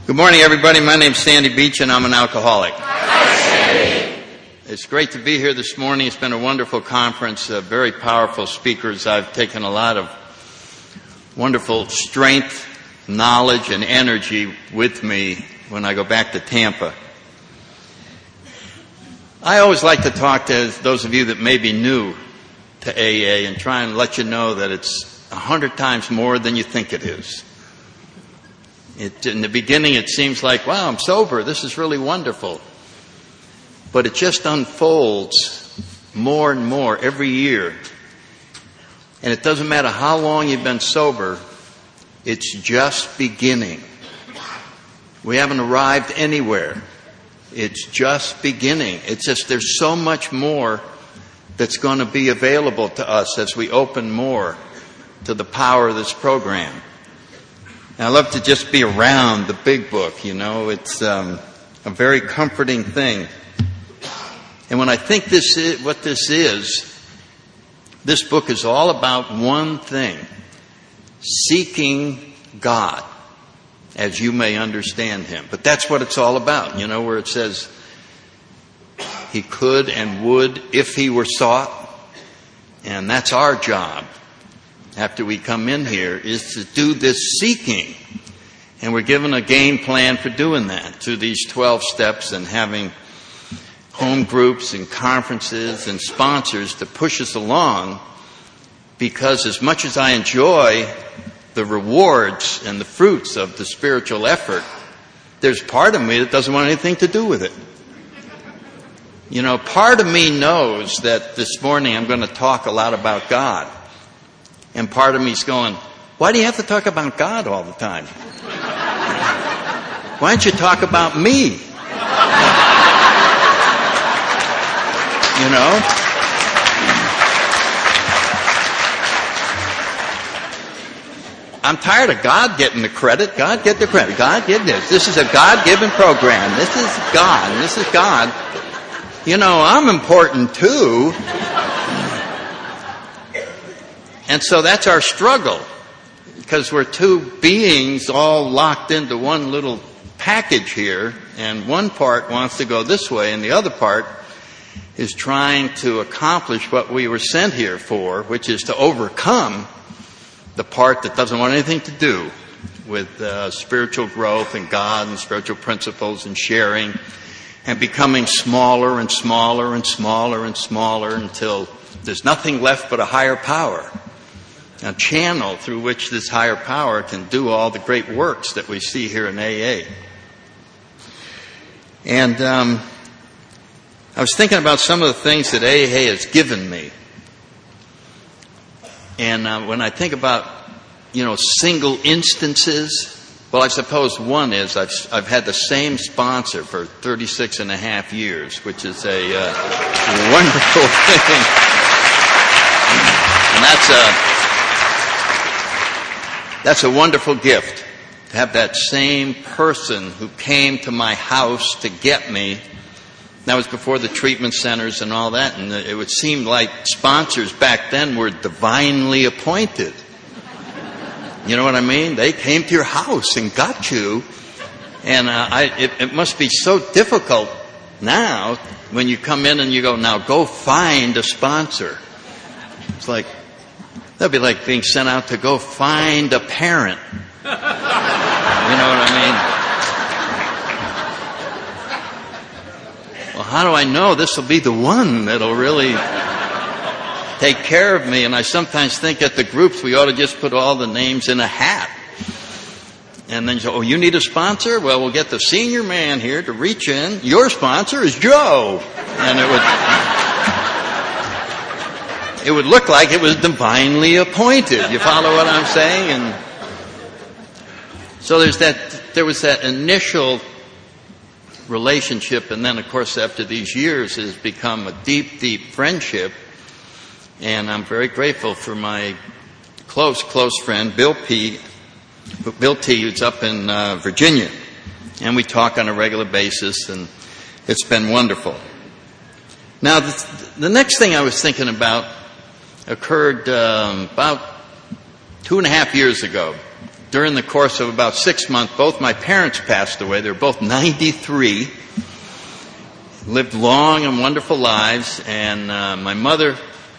Good morning, everybody. My name's Sandy Beach, and I'm an alcoholic. Hi, Sandy. It's great to be here this morning. It's been a wonderful conference, very powerful speakers. I've taken a lot of wonderful strength, knowledge, and energy with me when I go back to Tampa. I always like to talk to those of you that may be new to AA and try and let you know that it's 100 times more than you think it is. In the beginning, it seems like, wow, I'm sober. This is really wonderful. But it just unfolds more and more every year. And it doesn't matter how long you've been sober, it's just beginning. We haven't arrived anywhere. It's just beginning. It's just there's so much more that's going to be available to us as we open more to the power of this program. And I love to just be around the big book, you know. It's a very comforting thing. And when I think what this book is all about one thing: seeking God as you may understand Him. But that's what it's all about, you know, where it says He could and would if He were sought. And that's our job. After we come in here, is to do this seeking. And we're given a game plan for doing that through these 12 steps and having home groups and conferences and sponsors to push us along. Because as much as I enjoy the rewards and the fruits of the spiritual effort, there's part of me that doesn't want anything to do with it. You know, part of me knows that this morning I'm going to talk a lot about God. And part of me's going, why do you have to talk about God all the time? Why don't you talk about me? You know? I'm tired of God getting the credit. God get the credit. God give this. This is a God-given program. This is God. And this is God. You know, I'm important too. And so that's our struggle, because we're two beings all locked into one little package here, and one part wants to go this way, and the other part is trying to accomplish what we were sent here for, which is to overcome the part that doesn't want anything to do with spiritual growth and God and spiritual principles and sharing, and becoming smaller and smaller and smaller and smaller until there's nothing left but a higher power. A channel through which this higher power can do all the great works that we see here in AA. And I was thinking about some of the things that AA has given me. And when I think about, you know, single instances, well, I suppose one is I've had the same sponsor for 36 and a half years, which is a wonderful thing. And that's a wonderful gift, to have that same person who came to my house to get me. That was before the treatment centers and all that, and it would seem like sponsors back then were divinely appointed. You know what I mean? They came to your house and got you. And it must be so difficult now when you come in and you go, now go find a sponsor. It's like, that'd be like being sent out to go find a parent. You know what I mean? Well, how do I know this will be the one that'll really take care of me? And I sometimes think at the groups we ought to just put all the names in a hat. And then you say, oh, you need a sponsor? Well, we'll get the senior man here to reach in. Your sponsor is Joe. And it would look like it was divinely appointed. You follow what I'm saying? And so there was that initial relationship, and then of course after these years it has become a deep, deep friendship. And I'm very grateful for my close friend Bill T, who's up in Virginia. And we talk on a regular basis, and it's been wonderful. Now the next thing I was thinking about occurred about 2.5 years ago during the course of about 6 months, both my parents passed away. They were both 93, lived long and wonderful lives, and my mother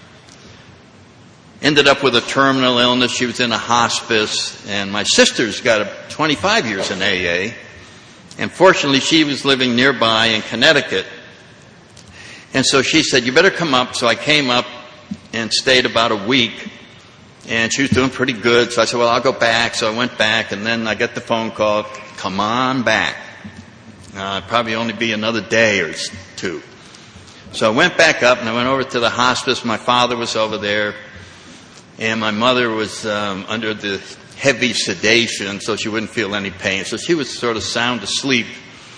ended up with a terminal illness. She was in a hospice, and my sister's got 25 years in AA, and fortunately she was living nearby in Connecticut. And so she said, you better come up. So I came up and stayed about a week, and she was doing pretty good. So I said, well, I'll go back. So I went back, and then I got the phone call, come on back. Probably only be another day or two. So I went back up, and I went over to the hospice. My father was over there, and my mother was under the heavy sedation, so she wouldn't feel any pain. So she was sort of sound asleep.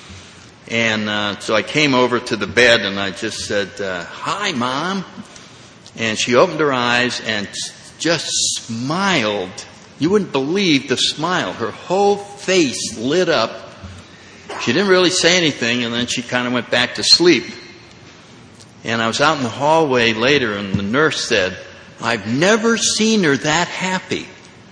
And so I came over to the bed, and I just said, hi, Mom. And she opened her eyes and just smiled. You wouldn't believe the smile. Her whole face lit up. She didn't really say anything, and then she kind of went back to sleep. And I was out in the hallway later, and the nurse said, I've never seen her that happy.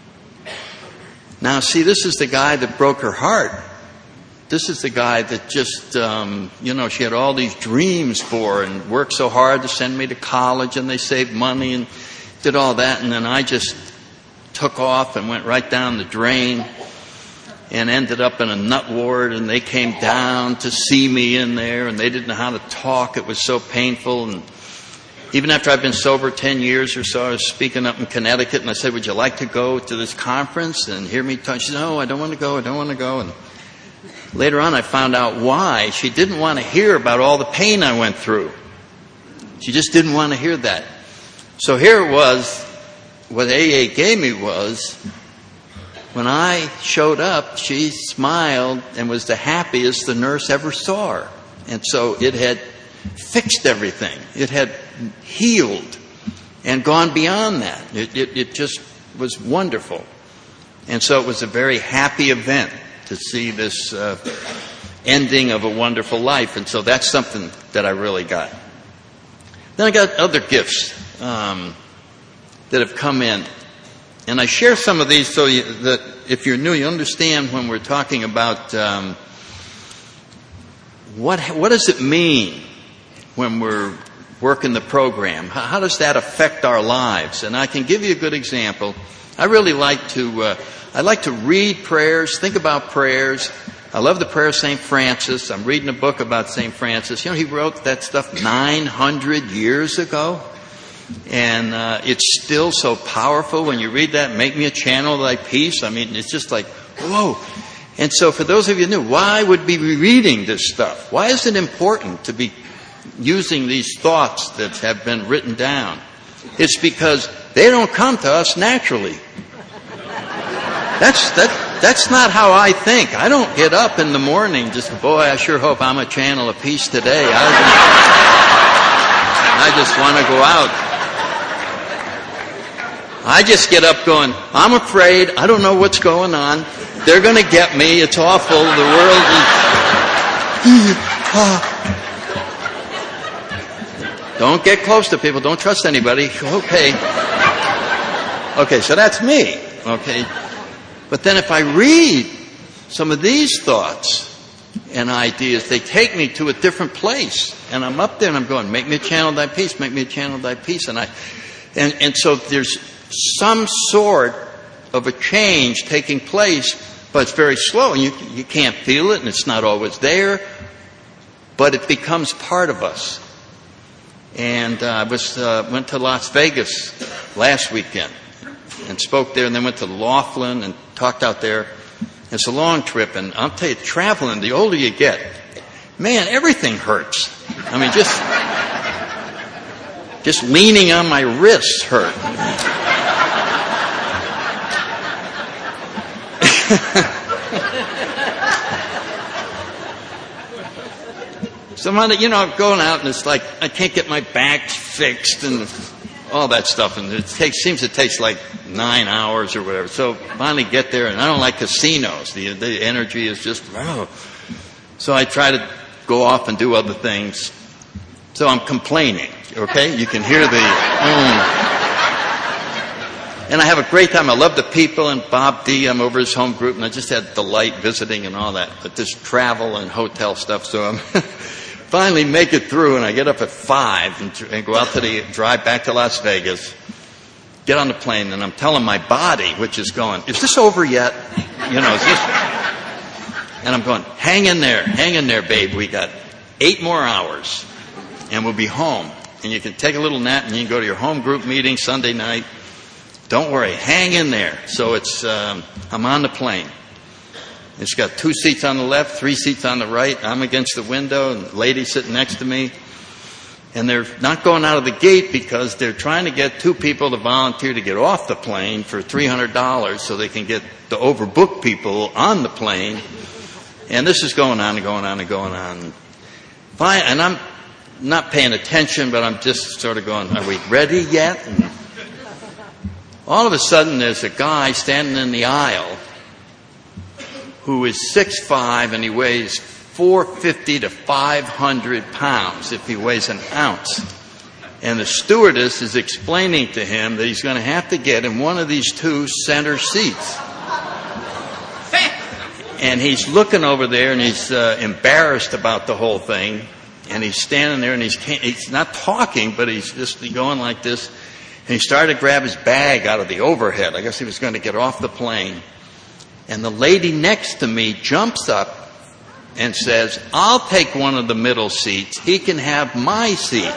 Now, see, this is the guy that broke her heart. This is the guy that just, she had all these dreams for and worked so hard to send me to college, and they saved money and did all that. And then I just took off and went right down the drain and ended up in a nut ward, and they came down to see me in there, and they didn't know how to talk. It was so painful. And even after I've been sober 10 years or so, I was speaking up in Connecticut, and I said, would you like to go to this conference and hear me talk? She said, no, I don't want to go. And later on, I found out why. She didn't want to hear about all the pain I went through. She just didn't want to hear that. So here it was, what AA gave me was, when I showed up, she smiled and was the happiest the nurse ever saw her. And so it had fixed everything. It had healed and gone beyond that. It just was wonderful. And so it was a very happy event to see this ending of a wonderful life. And so that's something that I really got. Then I got other gifts that have come in. And I share some of these so that if you're new, you understand when we're talking about what does it mean when we're working the program. How does that affect our lives? And I can give you a good example. I really like to read prayers, think about prayers. I love the prayer of St. Francis. I'm reading a book about St. Francis. He wrote that stuff 900 years ago. And it's still so powerful when you read that. Make me a channel of thy peace. I mean, it's just like, whoa. And so for those of you new, why would we be reading this stuff? Why is it important to be using these thoughts that have been written down? It's because they don't come to us naturally. That's not how I think. I don't get up in the morning just, boy, I sure hope I'm a channel of peace today. I just want to go out. I just get up going, I'm afraid. I don't know what's going on. They're going to get me. It's awful. The world is... Don't get close to people. Don't trust anybody. Okay, so that's me. Okay. But then if I read some of these thoughts and ideas, they take me to a different place. And I'm up there and I'm going, make me a channel of thy peace, make me a channel of thy peace. And so there's some sort of a change taking place, but it's very slow. And you can't feel it, and it's not always there. But it becomes part of us. And I went to Las Vegas last weekend and spoke there, and then went to Laughlin and talked out there. It's a long trip, and I'll tell you, traveling, the older you get, man, everything hurts. I mean, just leaning on my wrists hurt. So, I'm going out, and it's like I can't get my back fixed and all that stuff, and it seems it takes like 9 hours or whatever. So finally get there, and I don't like casinos. The energy is just, wow. So I try to go off and do other things. So I'm complaining, okay? You can hear the, And I have a great time. I love the people, and Bob D., I'm over his home group, and I just had delight visiting and all that. But this travel and hotel stuff, so I'm finally make it through, and I get up at 5 and go out to drive back to Las Vegas, get on the plane, and I'm telling my body, which is going, is this over yet? You know, is this? And I'm going, hang in there, babe. We got 8 more hours, and we'll be home. And you can take a little nap, and you can go to your home group meeting Sunday night. Don't worry, hang in there. So I'm on the plane. It's got 2 seats on the left, 3 seats on the right. I'm against the window, and the lady sitting next to me. And they're not going out of the gate because they're trying to get 2 people to volunteer to get off the plane for $300 so they can get the overbooked people on the plane. And this is going on and going on and going on. Fine, and I'm not paying attention, but I'm just sort of going, are we ready yet? And all of a sudden, there's a guy standing in the aisle who is 6'5", and he weighs 450 to 500 pounds if he weighs an ounce. And the stewardess is explaining to him that he's going to have to get in one of these 2 center seats. And he's looking over there, and he's embarrassed about the whole thing. And he's standing there, and he's not talking, but he's just going like this. And he started to grab his bag out of the overhead. I guess he was going to get off the plane. And the lady next to me jumps up and says, I'll take one of the middle seats. He can have my seat.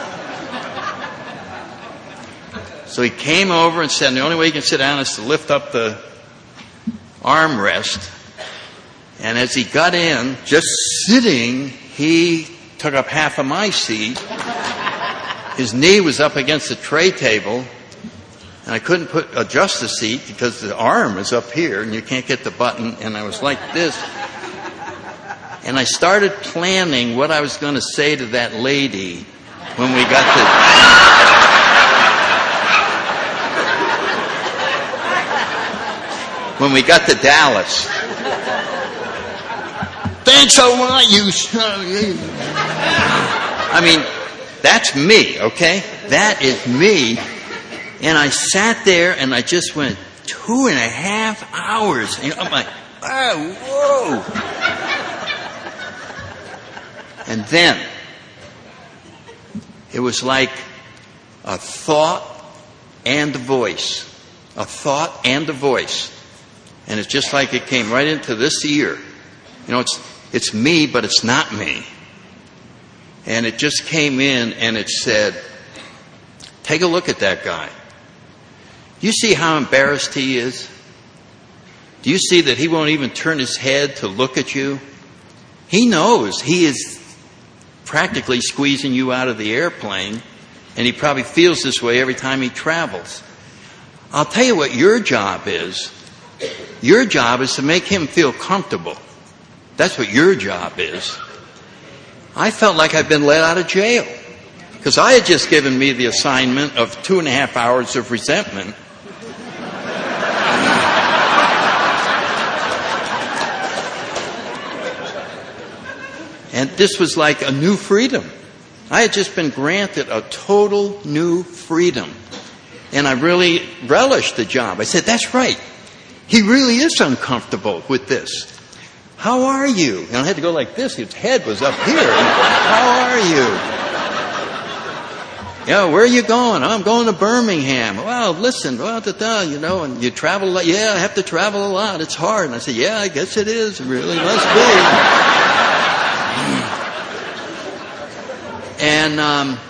So he came over and said, the only way you can sit down is to lift up the armrest. And as he got in, just sitting, he took up half of my seat. His knee was up against the tray table. And I couldn't adjust the seat because the arm is up here and you can't get the button. And I was like this. And I started planning what I was going to say to that lady when we got to Dallas. Thanks a lot, you son. I mean, that's me, okay? That is me. And I sat there and I just went 2.5 hours. And I'm like, oh, whoa. And then it was like a thought and a voice. A thought and a voice. And it's just like it came right into this ear. You know, it's me, but it's not me. And it just came in and it said, take a look at that guy. Do you see how embarrassed he is? Do you see that he won't even turn his head to look at you? He knows he is practically squeezing you out of the airplane, and he probably feels this way every time he travels. I'll tell you what your job is. Your job is to make him feel comfortable. That's what your job is. I felt like I'd been let out of jail because I had just given me the assignment of 2.5 hours of resentment. And this was like a new freedom. I had just been granted a total new freedom. And I really relished the job. I said, that's right. He really is uncomfortable with this. How are you? And I had to go like this. His head was up here. How are you? Yeah, where are you going? Oh, I'm going to Birmingham. Well, listen, and you travel a lot. Yeah, I have to travel a lot. It's hard. And I said, yeah, I guess it is. It really must be. And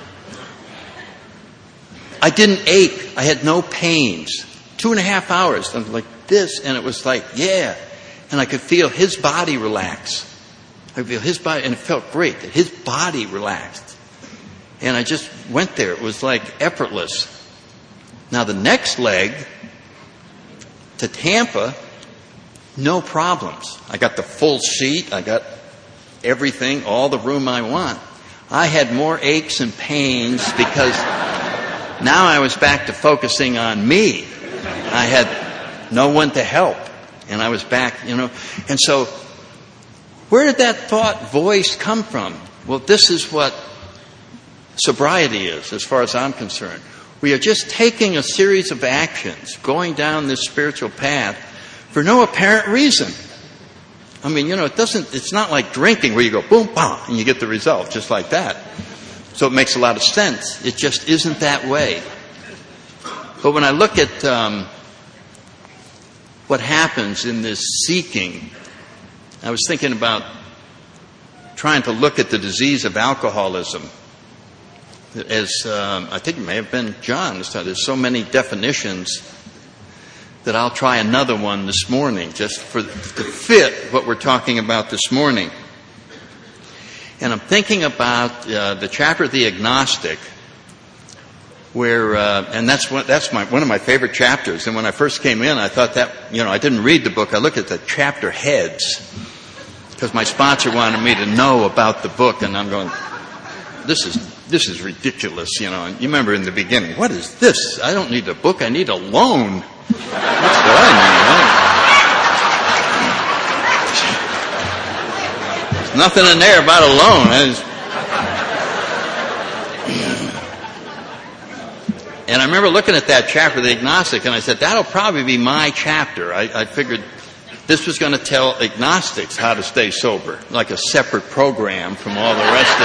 I didn't ache. I had no pains. 2.5 hours. I'm like this, and it was like, yeah. And I could feel his body relax. I could feel his body, and it felt great that his body relaxed. And I just went there. It was like effortless. Now the next leg to Tampa, no problems. I got the full seat. I got everything, all the room I want. I had more aches and pains because now I was back to focusing on me. I had no one to help. And I was back, And so, where did that thought voice come from? Well, this is what sobriety is, as far as I'm concerned. We are just taking a series of actions, going down this spiritual path for no apparent reason. I mean, it's not like drinking where you go boom, bam, and you get the result just like that. So it makes a lot of sense. It just isn't that way. But when I look at what happens in this seeking, I was thinking about trying to look at the disease of alcoholism. As I think it may have been John this time. There's so many definitions that I'll try another one this morning just to fit what we're talking about this morning. And I'm thinking about the chapter of the agnostic, where and that's one of my favorite chapters. And when I first came in, I thought that I didn't read the book. I looked at the chapter heads because my sponsor wanted me to know about the book, and I'm going, this is ridiculous, And you remember in the beginning, what is this? I don't need a book. I need a loan. That's what I need. There's nothing in there about a loan. And I remember looking at that chapter of the agnostic, and I said, that'll probably be my chapter. I figured this was going to tell agnostics how to stay sober, like a separate program from all the rest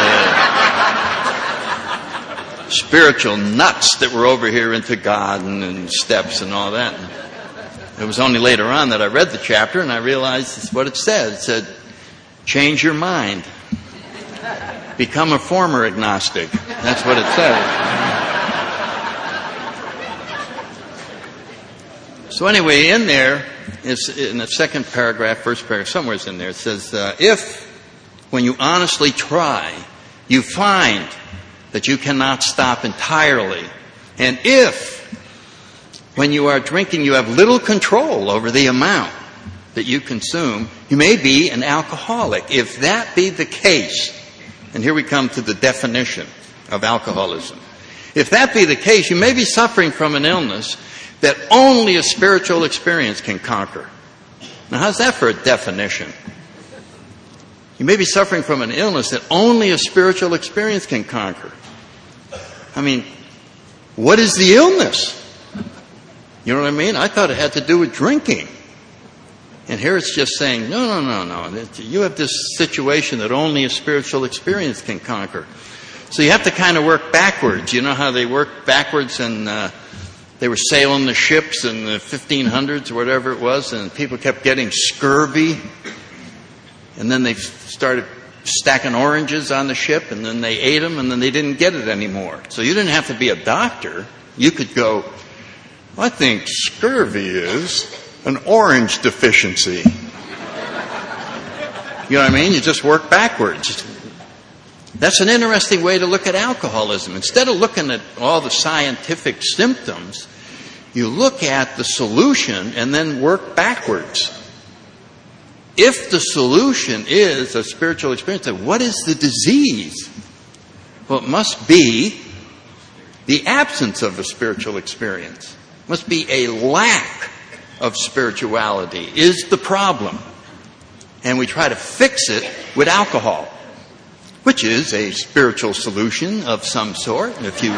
of the spiritual nuts that were over here into God and steps and all that. It was only later on that I read the chapter and I realized what it said. It said, change your mind. Become a former agnostic. That's what it said. So anyway, in there, it's in the second paragraph, first paragraph, somewhere in there, it says, if, when you honestly try, you find that you cannot stop entirely, and if, when you are drinking, you have little control over the amount that you consume, you may be an alcoholic. If that be the case, and here we come to the definition of alcoholism. If that be the case, you may be suffering from an illness that only a spiritual experience can conquer. Now, how's that for a definition? You may be suffering from an illness that only a spiritual experience can conquer. I mean, what is the illness? You know what I mean? I thought it had to do with drinking. And here it's just saying, no. You have this situation that only a spiritual experience can conquer. So you have to kind of work backwards. You know how they work backwards, and they were sailing the ships in the 1500s or whatever it was, and people kept getting scurvy. And then they started stacking oranges on the ship, and then they ate them, and then they didn't get it anymore. So you didn't have to be a doctor. You could go, I think scurvy is an orange deficiency. You know what I mean? You just work backwards. That's an interesting way to look at alcoholism. Instead of looking at all the scientific symptoms, you look at the solution and then work backwards. If the solution is a spiritual experience, then what is the disease? Well, it must be the absence of a spiritual experience. It must be a lack of spirituality is the problem. And we try to fix it with alcohol, which is a spiritual solution of some sort, if you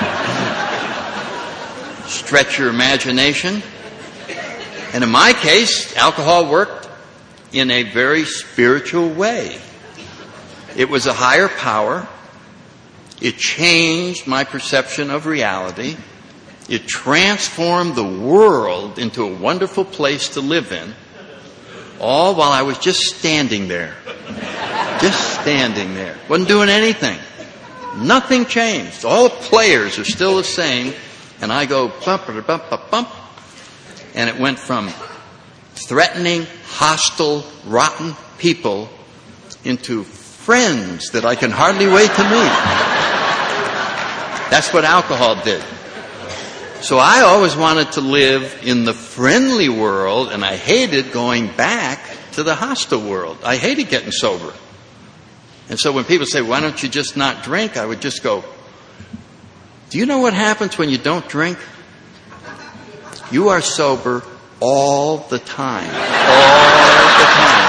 stretch your imagination. And in my case, alcohol worked in a very spiritual way. It was a higher power. It changed my perception of reality. It transformed the world into a wonderful place to live in, all while I was just standing there. Just standing there. Wasn't doing anything. Nothing changed. All the players are still the same, and I go bump, bump, bump, bump, and it went from threatening, hostile, rotten people into friends that I can hardly wait to meet. That's what alcohol did. So I always wanted to live in the friendly world, and I hated going back to the hostile world. I hated getting sober. And so when people say, why don't you just not drink? I would just go, do you know what happens when you don't drink? You are sober all the time. All the time.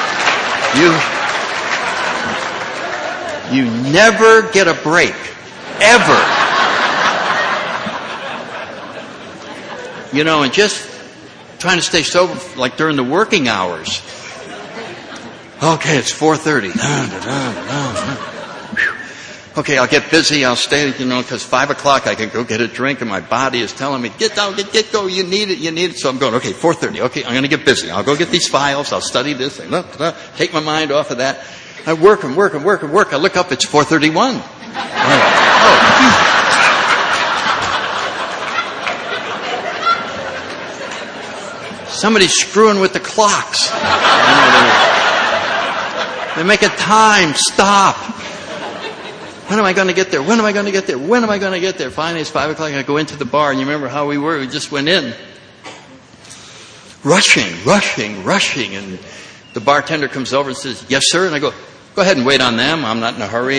You never get a break. ever. You know, and just trying to stay sober like during the working hours. Okay, it's 4:30. Okay, I'll get busy. I'll stay, because 5 o'clock I can go get a drink, and my body is telling me, get down, get go. You need it. So I'm going, okay, 4:30. Okay, I'm going to get busy. I'll go get these files. I'll study this. Take my mind off of that. I work and work and work and work. I look up, it's 4:31. Somebody's screwing with the clocks. They're making time stop. When am I going to get there? When am I going to get there? When am I going to get there? Finally, it's 5 o'clock. I go into the bar, and you remember how we were? We just went in. Rushing. And the bartender comes over and says, yes, sir. And I go ahead and wait on them. I'm not in a hurry.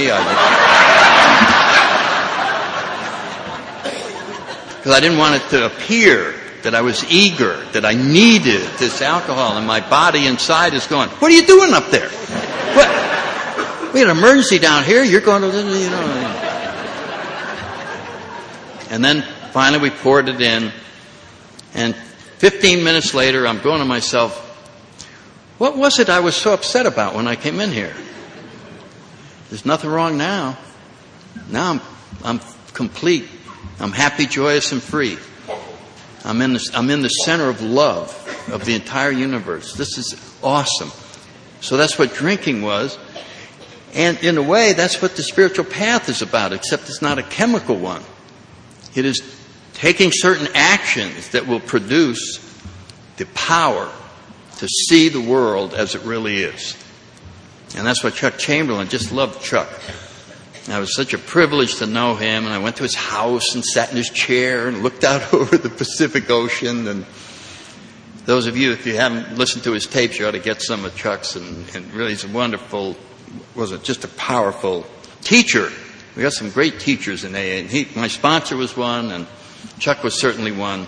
Because I didn't want it to appear that I was eager, that I needed this alcohol, and my body inside is going, what are you doing up there? What? We had an emergency down here. You're going to, And then finally we poured it in, and 15 minutes later I'm going to myself, what was it I was so upset about when I came in here? There's nothing wrong now. Now I'm complete. I'm happy, joyous, and free. I'm in the center of love of the entire universe. This is awesome. So that's what drinking was. And in a way, that's what the spiritual path is about, except it's not a chemical one. It is taking certain actions that will produce the power to see the world as it really is. And that's what Chuck Chamberlain, just loved Chuck. It was such a privilege to know him, and I went to his house and sat in his chair and looked out over the Pacific Ocean. And those of you, if you haven't listened to his tapes, you ought to get some of Chuck's. And really, he's a wonderful, just a powerful teacher. We got some great teachers in AA. And my sponsor was one, and Chuck was certainly one.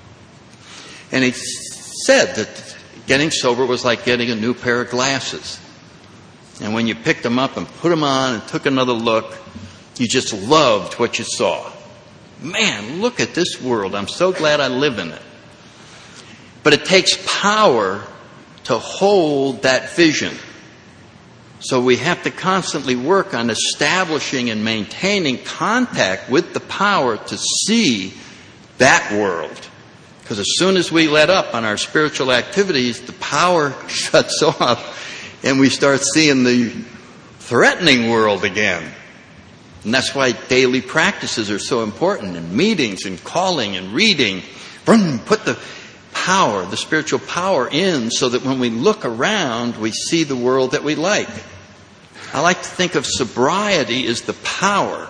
And he said that getting sober was like getting a new pair of glasses. And when you picked them up and put them on and took another look, you just loved what you saw. Man, look at this world. I'm so glad I live in it. But it takes power to hold that vision. So we have to constantly work on establishing and maintaining contact with the power to see that world. Because as soon as we let up on our spiritual activities, the power shuts off. And we start seeing the threatening world again. And that's why daily practices are so important, and meetings and calling and reading. Put the power, the spiritual power in, so that when we look around, we see the world that we like. I like to think of sobriety as the power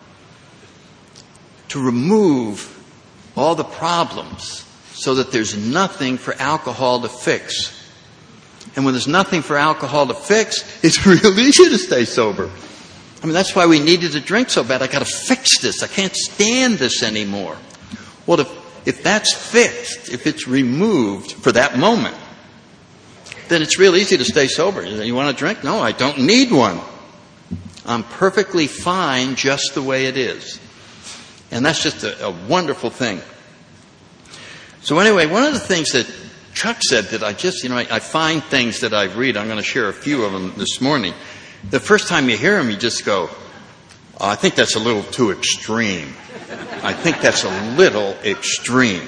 to remove all the problems so that there's nothing for alcohol to fix. And when there's nothing for alcohol to fix, it's real easy to stay sober. I mean, that's why we needed to drink so bad. I got to fix this. I can't stand this anymore. Well, if that's fixed, if it's removed for that moment, then it's real easy to stay sober. You want a drink? No, I don't need one. I'm perfectly fine just the way it is. And that's just a wonderful thing. So anyway, one of the things that Chuck said that I find things that I read. I'm going to share a few of them this morning. The first time you hear them, you just go, I think that's a little too extreme. I think that's a little extreme.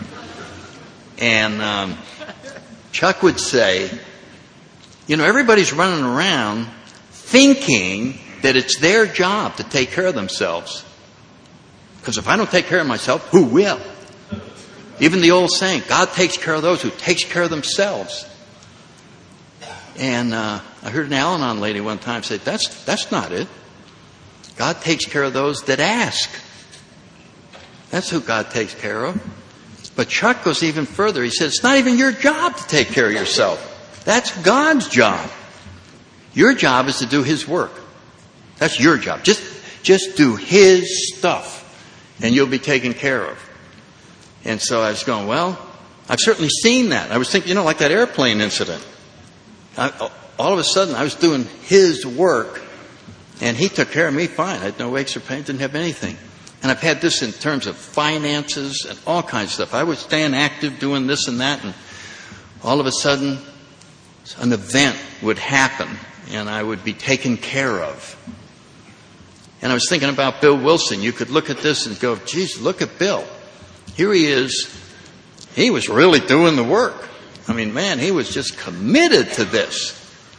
And Chuck would say, everybody's running around thinking that it's their job to take care of themselves. Because if I don't take care of myself, who will? Even the old saying, God takes care of those who takes care of themselves. And I heard an Al-Anon lady one time say, that's not it. God takes care of those that ask. That's who God takes care of. But Chuck goes even further. He said, it's not even your job to take care of yourself. That's God's job. Your job is to do His work. That's your job. Just do His stuff, and you'll be taken care of. And so I was going, well, I've certainly seen that. I was thinking, like that airplane incident. All of a sudden, I was doing His work, And he took care of me fine. I had no aches or pains, didn't have anything. And I've had this in terms of finances and all kinds of stuff. I was staying active doing this and that, and all of a sudden an event would happen and I would be taken care of. And I was thinking about Bill Wilson. You could look at this and go, geez, look at Bill. Here he is. He was really doing the work. I mean, man, he was just committed to this.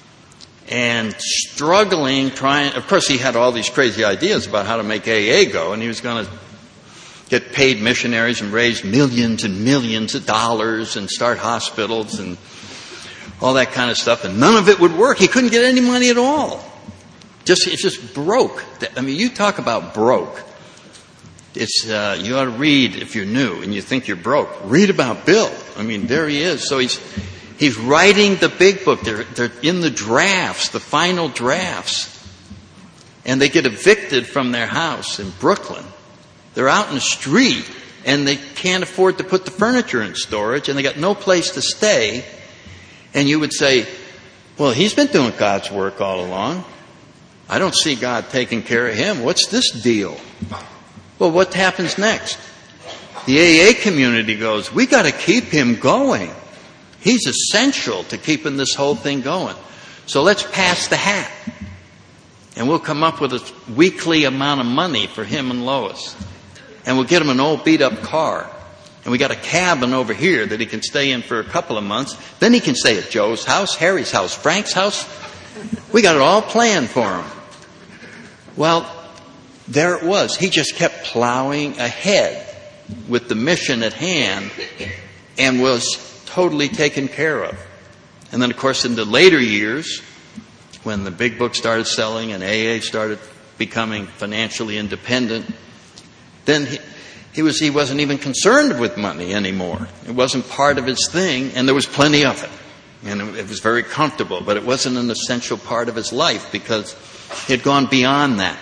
And struggling, trying. Of course, he had all these crazy ideas about how to make AA go, and he was going to get paid missionaries and raise millions and millions of dollars and start hospitals and all that kind of stuff. And none of it would work. He couldn't get any money at all. It just broke. I mean, you talk about broke. It's you ought to read, if you're new and you think you're broke, read about Bill. I mean, there he is. So he's writing the big book. They're in the drafts, the final drafts. And they get evicted from their house in Brooklyn. They're out in the street and they can't afford to put the furniture in storage and they got no place to stay. And you would say, well, he's been doing God's work all along. I don't see God taking care of him. What's this deal? Well, what happens next? The AA community goes, we got to keep him going. He's essential to keeping this whole thing going. So let's pass the hat. And we'll come up with a weekly amount of money for him and Lois. And we'll get him an old beat up car. And we got a cabin over here that he can stay in for a couple of months. Then he can stay at Joe's house, Harry's house, Frank's house. We got it all planned for him. Well, there it was. He just kept plowing ahead with the mission at hand and was totally taken care of. And then, of course, in the later years, when the big book started selling and AA started becoming financially independent, then he wasn't even concerned with money anymore. It wasn't part of his thing, and there was plenty of it. And it was very comfortable, but it wasn't an essential part of his life because he had gone beyond that.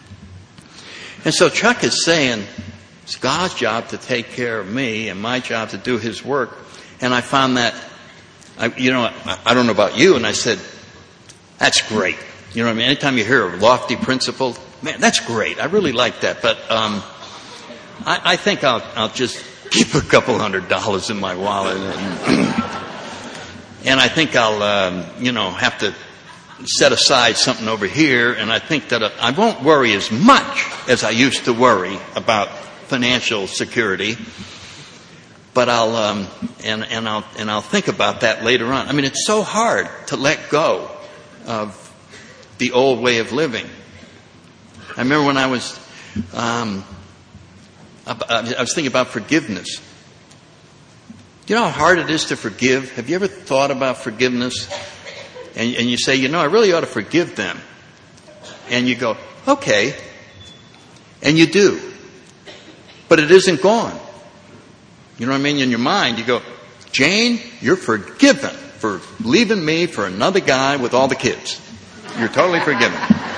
And so Chuck is saying, it's God's job to take care of me and my job to do his work. And I found that, I don't know about you, and I said, that's great. You know what I mean? Anytime you hear a lofty principle, man, that's great. I really like that. But I think I'll just keep a couple $100 in my wallet. And I think I'll, have to set aside something over here. And I think that I won't worry as much as I used to worry about financial security. But I'll think about that later on. I mean, it's so hard to let go of the old way of living. I remember when I was thinking about forgiveness. Do you know how hard it is to forgive? Have you ever thought about forgiveness? And you say, I really ought to forgive them. And you go, okay. And you do. But it isn't gone. You know what I mean? In your mind, you go, Jane, you're forgiven for leaving me for another guy with all the kids. You're totally forgiven.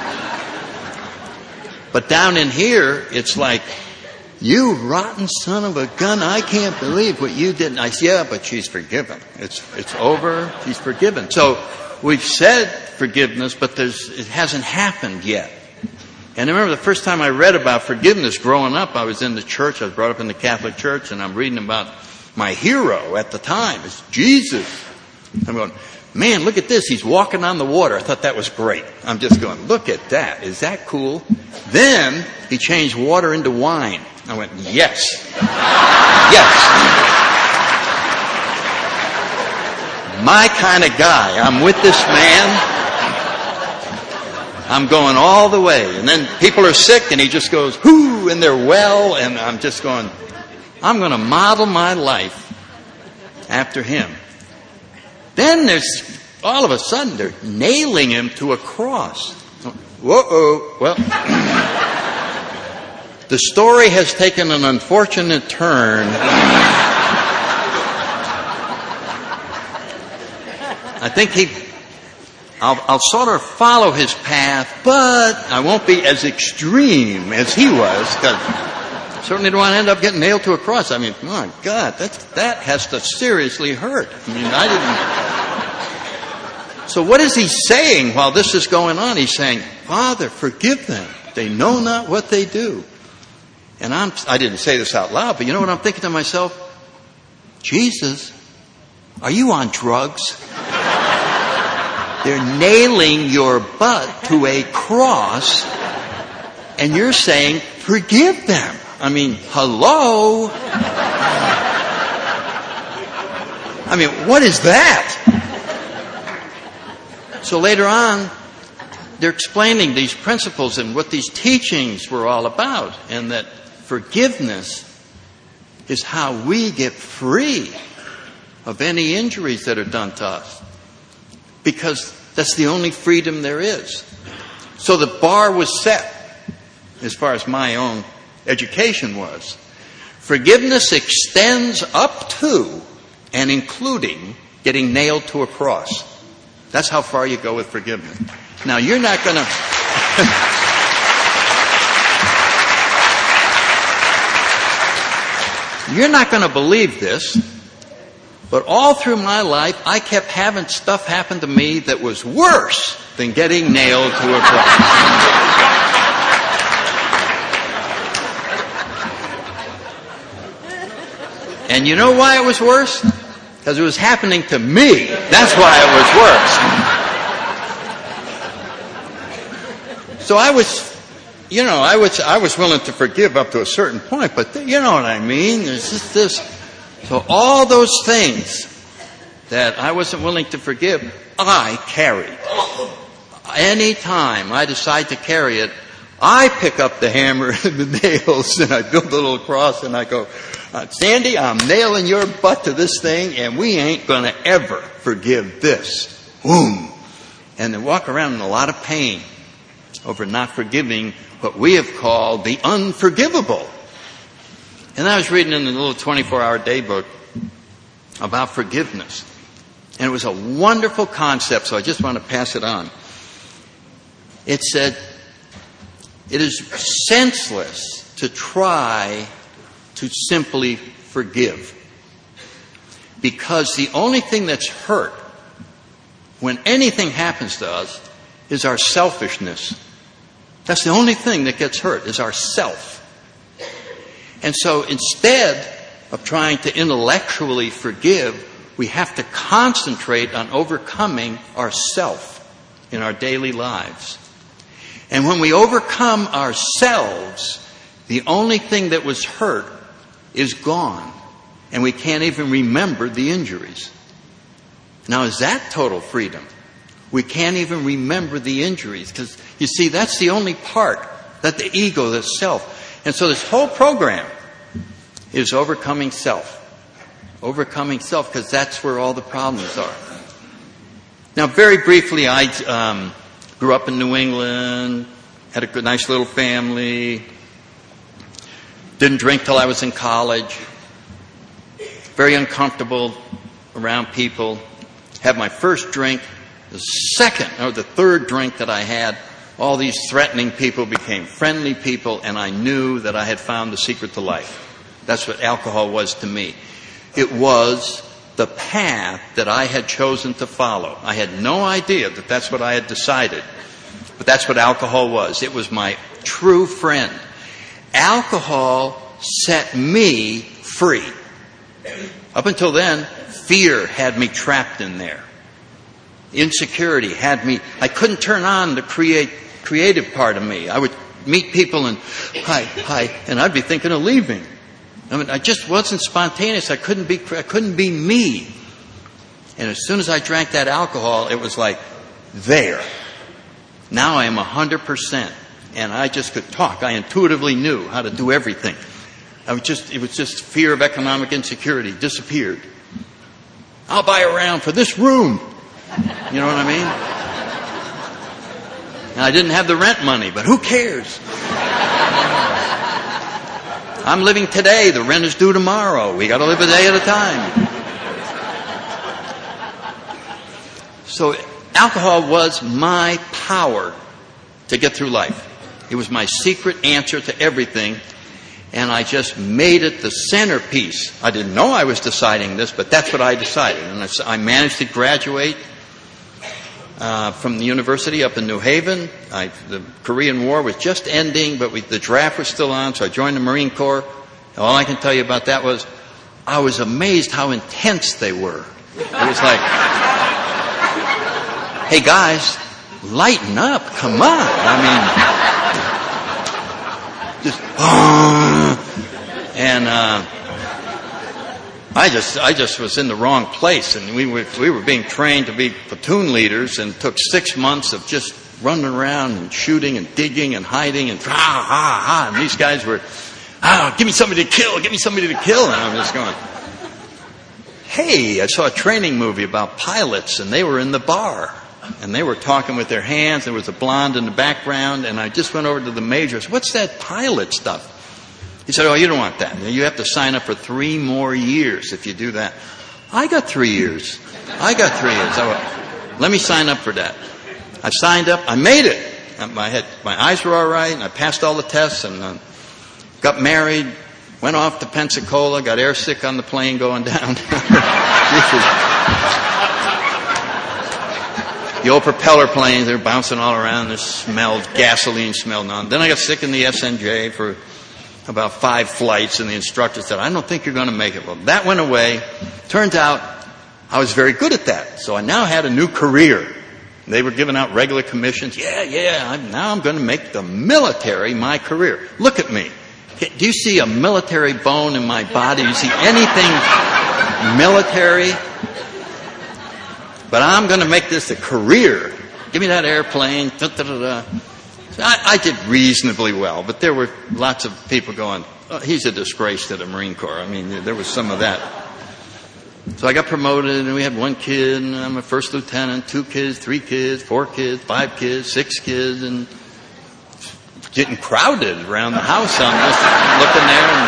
But down in here, it's like, you rotten son of a gun, I can't believe what you did. And I say, yeah, but she's forgiven. It's over. She's forgiven. So we've said forgiveness, but it hasn't happened yet. And I remember the first time I read about forgiveness growing up, I was in the church. I was brought up in the Catholic Church, and I'm reading about my hero at the time. It's Jesus. I'm going, man, look at this. He's walking on the water. I thought that was great. I'm just going, look at that. Is that cool? Then he changed water into wine. I went, yes. Yes. My kind of guy. I'm with this man. I'm going all the way. And then people are sick and he just goes, whoo, and they're well. And I'm just going, I'm going to model my life after him. Then all of a sudden, they're nailing him to a cross. Whoa, well, the story has taken an unfortunate turn. I think I'll sort of follow his path, but I won't be as extreme as he was, because I certainly don't want to end up getting nailed to a cross. I mean, my God, that has to seriously hurt. I mean, So what is he saying while this is going on? He's saying, Father, forgive them. They know not what they do. And I didn't say this out loud, but you know what I'm thinking to myself? Jesus, are you on drugs? They're nailing your butt to a cross, and you're saying, forgive them. I mean, hello? I mean, what is that? So later on, they're explaining these principles and what these teachings were all about, and that forgiveness is how we get free of any injuries that are done to us. Because that's the only freedom there is. So the bar was set, as far as my own education was. Forgiveness extends up to and including getting nailed to a cross. That's how far you go with forgiveness. Now, you're not going to... You're not going to believe this, but all through my life, I kept having stuff happen to me that was worse than getting nailed to a cross. And you know why it was worse? Because it was happening to me. That's why it was worse. So I was willing to forgive up to a certain point, but you know what I mean? There's just this. So all those things that I wasn't willing to forgive, I carried. Anytime I decide to carry it, I pick up the hammer and the nails and I build a little cross and I go, Sandy, I'm nailing your butt to this thing and we ain't going to ever forgive this. Boom. And they walk around in a lot of pain over not forgiving what we have called the unforgivable. And I was reading in the little 24-hour day book about forgiveness. And it was a wonderful concept, so I just want to pass it on. It said, it is senseless to try to simply forgive. Because the only thing that's hurt when anything happens to us is our selfishness. That's the only thing that gets hurt, is our self. And so instead of trying to intellectually forgive, we have to concentrate on overcoming ourself in our daily lives. And when we overcome ourselves, the only thing that was hurt is gone. And we can't even remember the injuries. Now, is that total freedom? We can't even remember the injuries because, you see, that's the only part, that the ego, the self. And so this whole program is overcoming self. Overcoming self, because that's where all the problems are. Now, very briefly, I grew up in New England, had a good, nice little family, didn't drink till I was in college, very uncomfortable around people, had my first drink. The third drink that I had, all these threatening people became friendly people, and I knew that I had found the secret to life. That's what alcohol was to me. It was the path that I had chosen to follow. I had no idea that that's what I had decided, but that's what alcohol was. It was my true friend. Alcohol set me free. Up until then, fear had me trapped in there. Insecurity had me. I couldn't turn on the creative part of me. I would meet people and hi, and I'd be thinking of leaving. I mean, I just wasn't spontaneous. I couldn't be me. And as soon as I drank that alcohol, it was like there. Now I am 100%, and I just could talk. I intuitively knew how to do everything. It was just fear of economic insecurity disappeared. I'll buy a round for this room. You know what I mean? And I didn't have the rent money, but who cares? I'm living today. The rent is due tomorrow. We got to live a day at a time. So alcohol was my power to get through life. It was my secret answer to everything. And I just made it the centerpiece. I didn't know I was deciding this, but that's what I decided. And I managed to graduate from the university up in New Haven. The Korean War was just ending, but the draft was still on, so I joined the Marine Corps. All I can tell you about that was I was amazed how intense they were. It was like, hey guys, lighten up, come on. I mean, just, and I just was in the wrong place, and we were being trained to be platoon leaders, and it took 6 months of just running around and shooting and digging and hiding and and these guys were, give me somebody to kill, and I'm just going, hey, I saw a training movie about pilots, and they were in the bar, and they were talking with their hands. There was a blonde in the background, and I just went over to the major. I said, what's that pilot stuff? He said, oh, you don't want that. You have to sign up for 3 more years if you do that. I got 3 years. I went, let me sign up for that. I signed up. I made it. My eyes were all right, and I passed all the tests, and got married. Went off to Pensacola, got airsick on the plane going down. The old propeller planes, they're bouncing all around. Gasoline smelled on. Then I got sick in the SNJ for about 5 flights, and the instructor said, I don't think you're going to make it. Well, that went away. Turns out I was very good at that. So I now had a new career. They were giving out regular commissions. Now I'm going to make the military my career. Look at me. Do you see a military bone in my body? Do you see anything military? But I'm going to make this a career. Give me that airplane. I did reasonably well, but there were lots of people going, oh, he's a disgrace to the Marine Corps. I mean, there was some of that. So I got promoted, and we had 1 kid, and I'm a first lieutenant, 2 kids, 3 kids, 4 kids, 5 kids, 6 kids, and getting crowded around the house. I'm just looking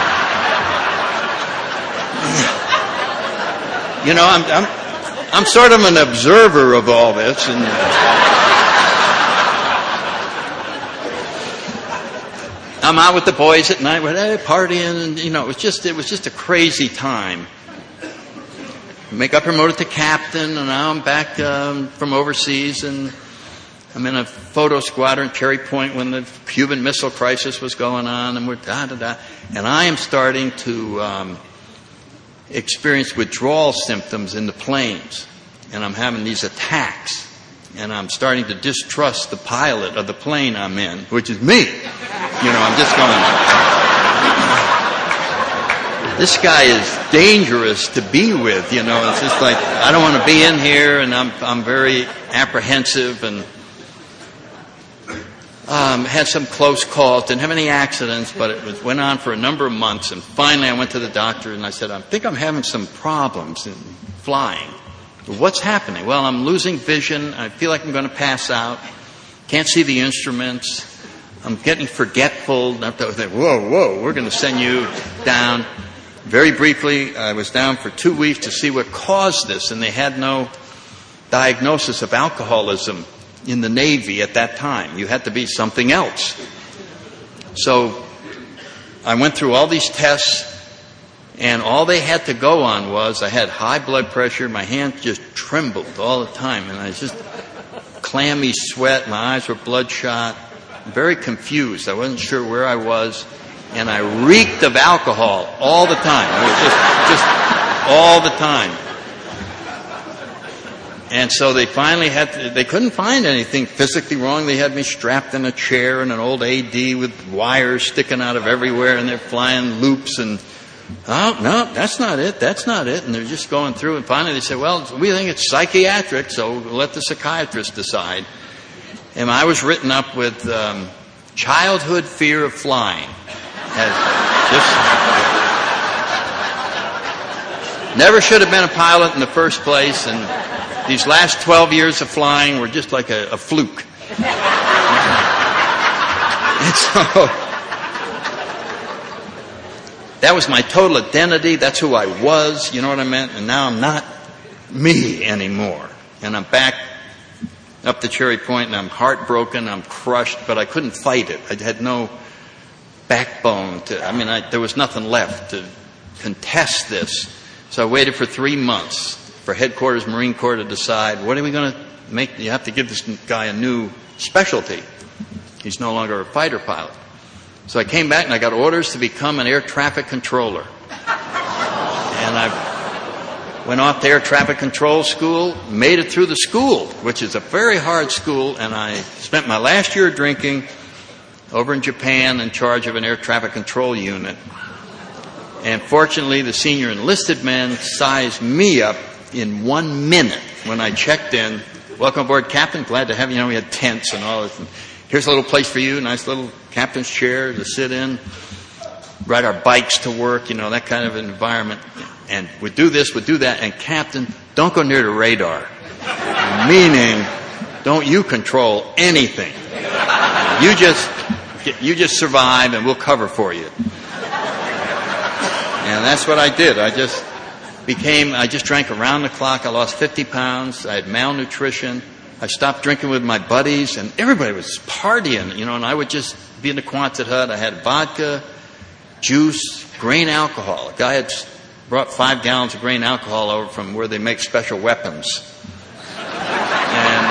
there, and I'm sort of an observer of all this, and I'm out with the boys at night, partying, and it was just a crazy time. I got promoted to captain, and now I'm back from overseas, and I'm in a photo squadron, Cherry Point, when the Cuban Missile Crisis was going on, and we're and I am starting to experience withdrawal symptoms in the planes, and I'm having these attacks, and I'm starting to distrust the pilot of the plane I'm in, which is me. I'm just going, this guy is dangerous to be with. It's just like, I don't want to be in here, and I'm very apprehensive, and had some close calls, didn't have any accidents, but it went on for a number of months, and finally I went to the doctor, and I said, I think I'm having some problems in flying. What's happening? Well, I'm losing vision. I feel like I'm going to pass out. Can't see the instruments. I'm getting forgetful. Whoa, we're going to send you down. Very briefly, I was down for 2 weeks to see what caused this, and they had no diagnosis of alcoholism in the Navy at that time. You had to be something else. So I went through all these tests, and all they had to go on was I had high blood pressure, my hands just trembled all the time, and I was just clammy sweat, my eyes were bloodshot, very confused. I wasn't sure where I was, and I reeked of alcohol all the time. It was just all the time. And so they finally they couldn't find anything physically wrong. They had me strapped in a chair in an old AD with wires sticking out of everywhere, and they're flying loops, and oh, no, that's not it. And they're just going through, and finally they said, well, we think it's psychiatric, so we'll let the psychiatrist decide. And I was written up with childhood fear of flying. Never should have been a pilot in the first place, and these last 12 years of flying were just like a fluke. And so that was my total identity. That's who I was. You know what I meant? And now I'm not me anymore. And I'm back up to Cherry Point, and I'm heartbroken. I'm crushed, but I couldn't fight it. I had no backbone there was nothing left to contest this. So I waited for 3 months for Headquarters Marine Corps to decide, what are we going to you have to give this guy a new specialty. He's no longer a fighter pilot. So I came back and I got orders to become an air traffic controller. And I went off to air traffic control school, made it through the school, which is a very hard school, and I spent my last year drinking over in Japan in charge of an air traffic control unit. And fortunately, the senior enlisted men sized me up in 1 minute when I checked in. Welcome aboard, Captain. Glad to have you. We had tents and all this. And here's a little place for you, nice little captain's chair to sit in, ride our bikes to work, that kind of environment. And we'd do this, we'd do that. And Captain, don't go near the radar. Meaning, don't you control anything. You just survive and we'll cover for you. And that's what I did. I just drank around the clock. I lost 50 pounds. I had malnutrition. I stopped drinking with my buddies, and everybody was partying, and I would just be in the Quonset hut. I had vodka, juice, grain alcohol. A guy had brought 5 gallons of grain alcohol over from where they make special weapons. And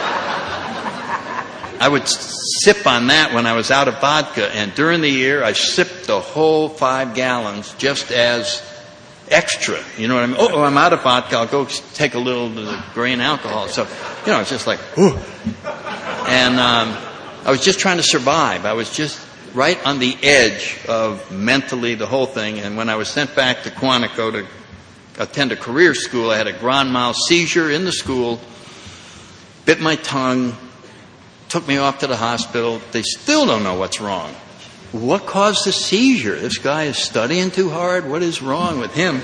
I would sip on that when I was out of vodka, and during the year, I sipped the whole 5 gallons just as extra. You know what I mean? Oh, I'm out of vodka. I'll go take a little of the grain alcohol. So, it's just like, ooh. And I was just trying to survive. I was just right on the edge of mentally the whole thing. And when I was sent back to Quantico to attend a career school, I had a grand mal seizure in the school, bit my tongue, took me off to the hospital. They still don't know what's wrong. What caused the seizure? This guy is studying too hard. What is wrong with him?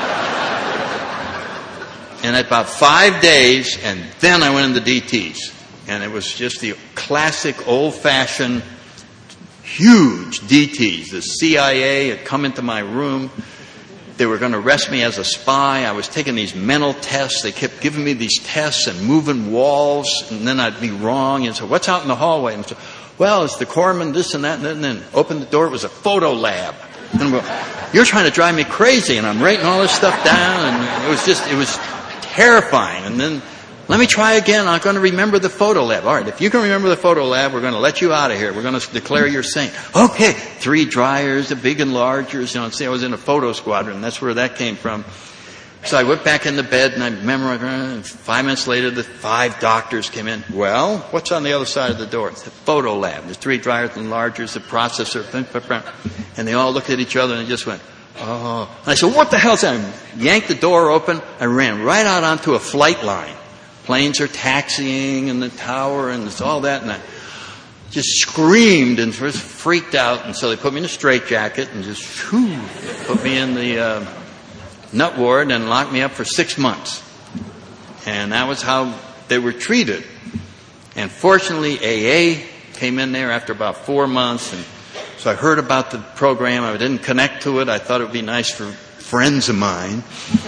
And about 5 days, and then I went into DTs. And it was just the classic old-fashioned, huge DTs. The CIA had come into my room. They were going to arrest me as a spy. I was taking these mental tests. They kept giving me these tests and moving walls, and then I'd be wrong. And so, what's out in the hallway? And so, well, it's the corpsman, this and that, and then opened the door. It was a photo lab. And I'm going, you're trying to drive me crazy, and I'm writing all this stuff down, and it was terrifying. And then, let me try again. I'm going to remember the photo lab. All right, if you can remember the photo lab, we're going to let you out of here. We're going to declare you're sane. Okay, 3 dryers, the big enlargers. See, I was in a photo squadron. That's where that came from. So I went back in the bed and I memorized. 5 minutes later, the 5 doctors came in. Well, what's on the other side of the door? It's the photo lab. There's 3 dryers, enlargers, the processor, and they all looked at each other and just went, oh. And I said, what the hell's that? I yanked the door open. I ran right out onto a flight line. Planes are taxiing in the tower and it's all that. And I just screamed and was freaked out. And so they put me in a straitjacket and just put me in the nut ward and locked me up for 6 months. And that was how they were treated. And fortunately, AA came in there after about 4 months. And so I heard about the program. I didn't connect to it. I thought it would be nice for friends of mine.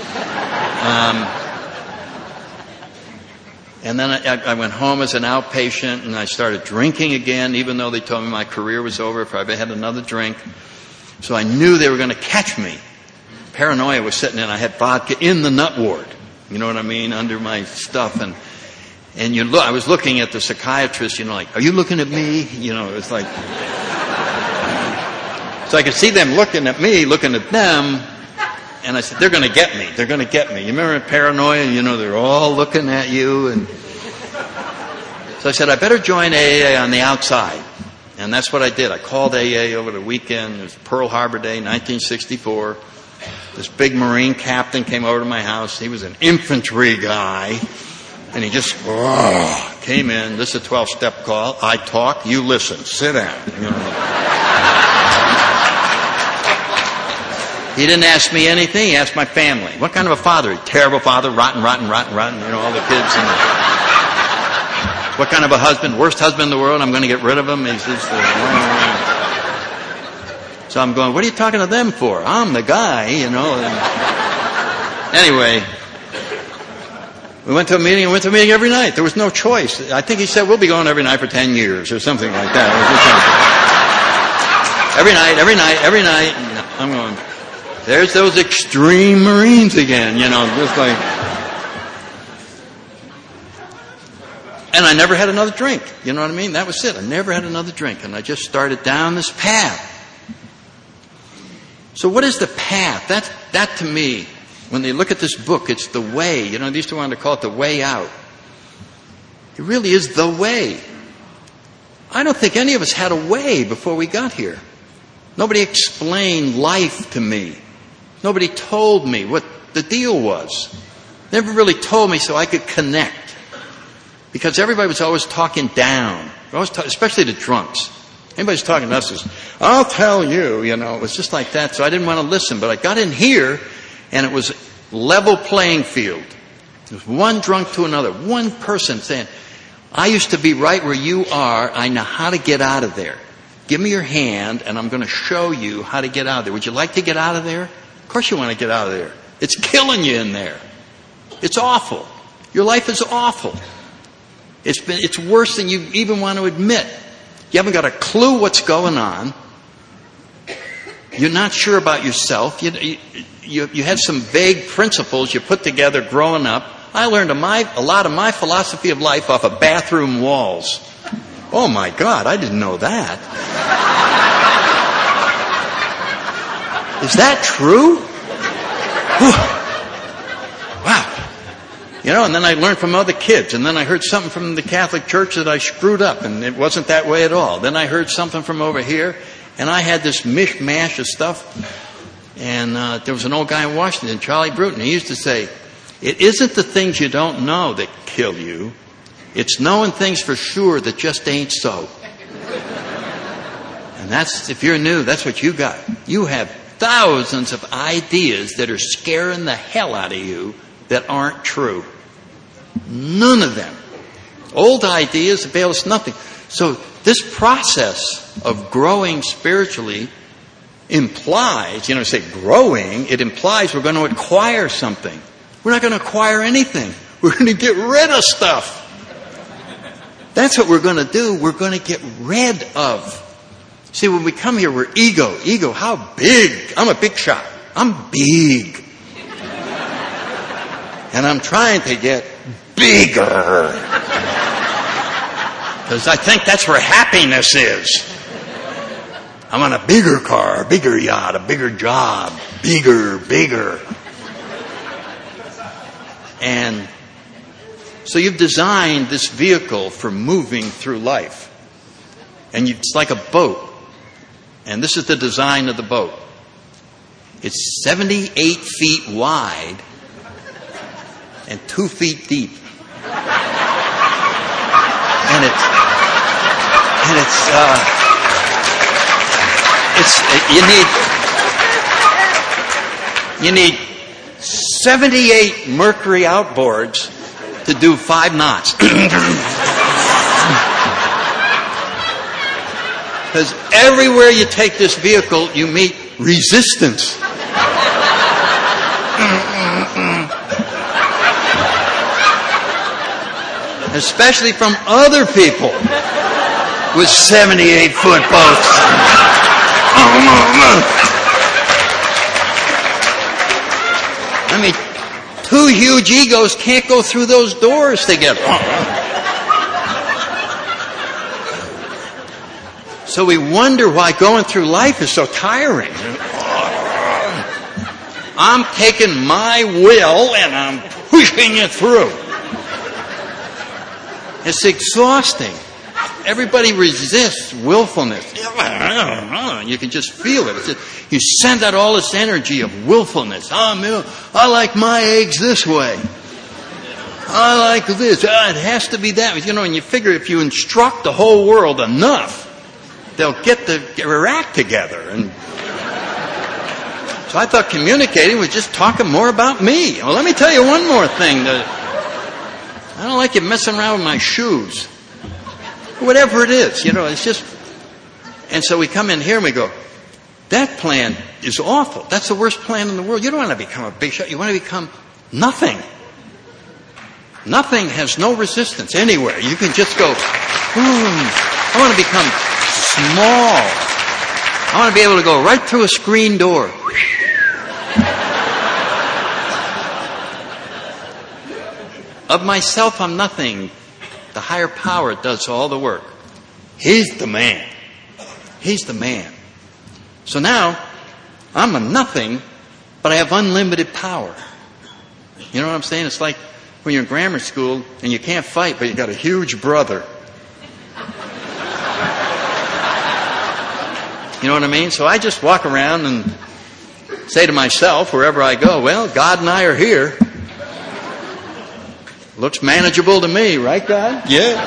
And then I went home as an outpatient and I started drinking again, even though they told me my career was over if I had another drink. So I knew they were going to catch me. Paranoia was setting in. I had vodka in the nut ward. You know what I mean? Under my stuff. And I was looking at the psychiatrist, like, are you looking at me? It was like, so I could see them looking at me, looking at them. And I said, they're going to get me. They're going to get me. You remember Paranoia? They're all looking at you. And so I said, I better join AA on the outside. And that's what I did. I called AA over the weekend. It was Pearl Harbor Day, 1964. This big Marine captain came over to my house. He was an infantry guy. And he just came in. This is a 12-step call. I talk, you listen. Sit down. He didn't ask me anything. He asked my family. What kind of a father? Terrible father, rotten, all the kids. What kind of a husband? Worst husband in the world. I'm going to get rid of him. He's just, so I'm going, what are you talking to them for? I'm the guy, Anyway, we went to a meeting every night. There was no choice. I think he said, we'll be going every night for 10 years or something like that. Every night. And I'm going, there's those extreme Marines again, just like. And I never had another drink. You know what I mean? That was it. I never had another drink. And I just started down this path. So what is the path? That to me, when they look at this book, it's the way. You know, they used to want to call it the way out. It really is the way. I don't think any of us had a way before we got here. Nobody explained life to me. Nobody told me what the deal was. Never really told me so I could connect. Because everybody was always talking down. Especially the drunks. Anybody's talking to us is, I'll tell you, you know. It was just like that. So I didn't want to listen. But I got in here, and it was level playing field. There was one drunk to another. One person saying, I used to be right where you are. I know how to get out of there. Give me your hand, and I'm going to show you how to get out of there. Would you like to get out of there? Of course you want to get out of there. It's killing you in there. It's awful. Your life is awful. It's worse than you even want to admit. You haven't got a clue what's going on. You're not sure about yourself. You had some vague principles you put together growing up. I learned a lot of my philosophy of life off of bathroom walls. Oh my God, I didn't know that. Is that true? Wow. You know, and then I learned from other kids, and then I heard something from the Catholic Church that I screwed up, and it wasn't that way at all. Then I heard something from over here, and I had this mishmash of stuff. And there was an old guy in Washington, Charlie Bruton, he used to say, it isn't the things you don't know that kill you. It's knowing things for sure that just ain't so. And that's, if you're new, that's what you got. You have thousands of ideas that are scaring the hell out of you that aren't true. None of them. Old ideas avail us nothing. So this process of growing spiritually implies, say growing, it implies we're going to acquire something. We're not going to acquire anything. We're going to get rid of stuff. That's what we're going to do. We're going to get rid of. See, when we come here, we're ego. Ego, how big? I'm a big shot. I'm big. And I'm trying to get bigger. Because I think that's where happiness is. I want a bigger car, a bigger yacht, a bigger job. Bigger. And so you've designed this vehicle for moving through life. And it's like a boat. And this is the design of the boat. It's 78 feet wide and 2 feet deep. You need 78 Mercury outboards to do 5 knots. Because everywhere you take this vehicle, you meet resistance. Especially from other people with 78-foot boats. I mean, 2 huge egos can't go through those doors together. So we wonder why going through life is so tiring. I'm taking my will and I'm pushing it through. It's exhausting. Everybody resists willfulness. You can just feel it. You send out all this energy of willfulness. I like my eggs this way. I like this. It has to be that. And you figure if you instruct the whole world enough, they'll get their act together. And so I thought communicating was just talking more about me. Well, let me tell you one more thing. I don't like you messing around with my shoes. Whatever it is, it's just... And so we come in here and we go, that plan is awful. That's the worst plan in the world. You don't want to become a big shot. You want to become nothing. Nothing has no resistance anywhere. You can just go, I want to become small. I want to be able to go right through a screen door. Of myself, I'm nothing. The higher power does all the work. He's the man. He's the man. So now, I'm a nothing, but I have unlimited power. You know what I'm saying? It's like when you're in grammar school and you can't fight, but you got a huge brother. You know what I mean? So I just walk around and say to myself, wherever I go, well, God and I are here. Looks manageable to me, right, God? Yeah.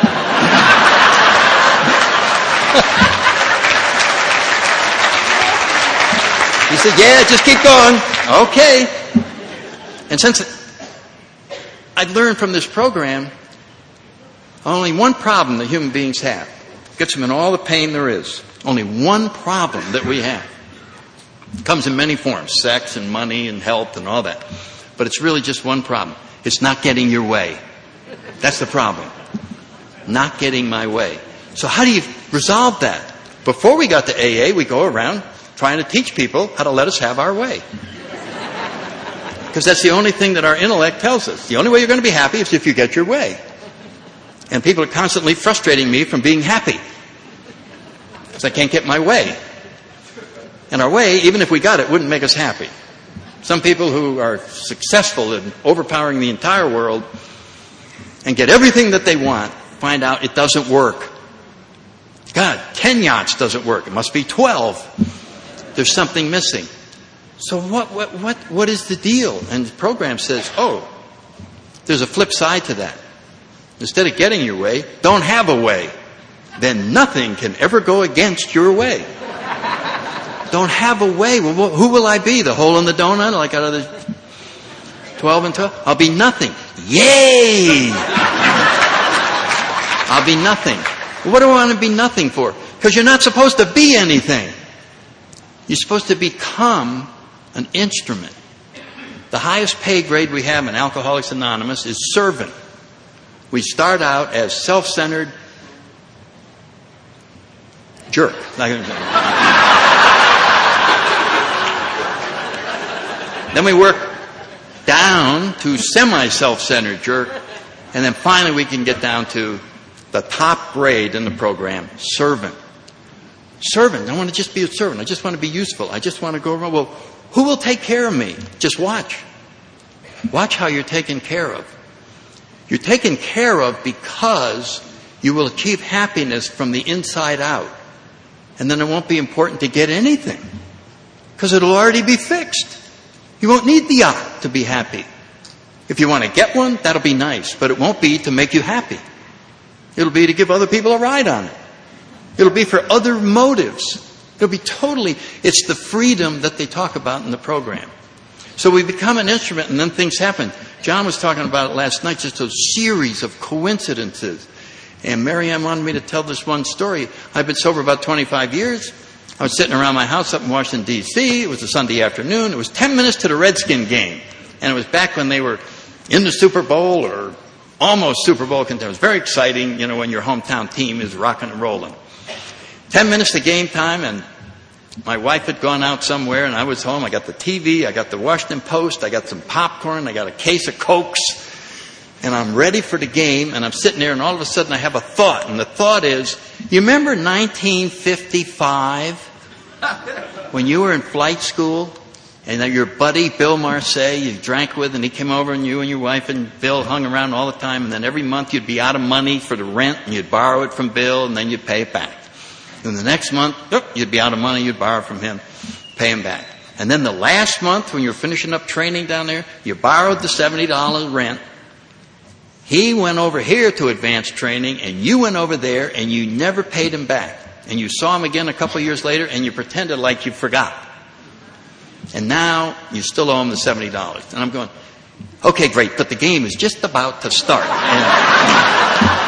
He said, yeah, just keep going. Okay. And since I've learned from this program, only one problem that human beings have. Gets them in all the pain there is. Only one problem that we have. It comes in many forms. Sex and money and health and all that. But it's really just one problem. It's not getting your way. That's the problem. Not getting my way. So how do you resolve that? Before we got to AA, we go around trying to teach people how to let us have our way. Because that's the only thing that our intellect tells us. The only way you're going to be happy is if you get your way. And people are constantly frustrating me from being happy. Because I can't get my way. And our way, even if we got it, wouldn't make us happy. Some people who are successful in overpowering the entire world and get everything that they want, find out it doesn't work. God, 10 yachts doesn't work. It must be 12. There's something missing. So what is the deal? And the program says, there's a flip side to that. Instead of getting your way, don't have a way. Then nothing can ever go against your way. Don't have a way. Well, who will I be? The hole in the donut, like out of the 12 and 12? I'll be nothing. Yay! I'll be nothing. What do I want to be nothing for? Because you're not supposed to be anything. You're supposed to become an instrument. The highest pay grade we have in Alcoholics Anonymous is servant. We start out as self-centered jerk. Then we work down to semi-self-centered jerk. And then finally we can get down to the top grade in the program, servant. Servant. I want to just be a servant. I just want to be useful. I just want to go around. Well, who will take care of me? Just watch. Watch how you're taken care of. You're taken care of because you will achieve happiness from the inside out. And then it won't be important to get anything. Because it'll already be fixed. You won't need the yacht to be happy. If you want to get one, that'll be nice. But it won't be to make you happy. It'll be to give other people a ride on it. It'll be for other motives. It'll be it's the freedom that they talk about in the program. So we become an instrument and then things happen. John was talking about it last night, just a series of coincidences. And Marianne wanted me to tell this one story. I've been sober about 25 years. I was sitting around my house up in Washington, D.C. It was a Sunday afternoon. It was 10 minutes to the Redskin game. And it was back when they were in the Super Bowl or almost Super Bowl contender. It was very exciting, when your hometown team is rocking and rolling. 10 minutes to game time, and my wife had gone out somewhere, and I was home. I got the TV, I got the Washington Post, I got some popcorn, I got a case of Cokes, and I'm ready for the game, and I'm sitting there, and all of a sudden I have a thought, and the thought is, you remember 1955, when you were in flight school, and your buddy, Bill Marseille, you drank with, and he came over, and you and your wife and Bill hung around all the time, and then every month you'd be out of money for the rent, and you'd borrow it from Bill, and then you'd pay it back. Then the next month, you'd be out of money, you'd borrow from him, pay him back. And then the last month, when you're finishing up training down there, you borrowed the $70 rent. He went over here to advanced training, and you went over there, and you never paid him back. And you saw him again a couple of years later, and you pretended like you forgot. And now you still owe him the $70. And I'm going, okay, great, but the game is just about to start. And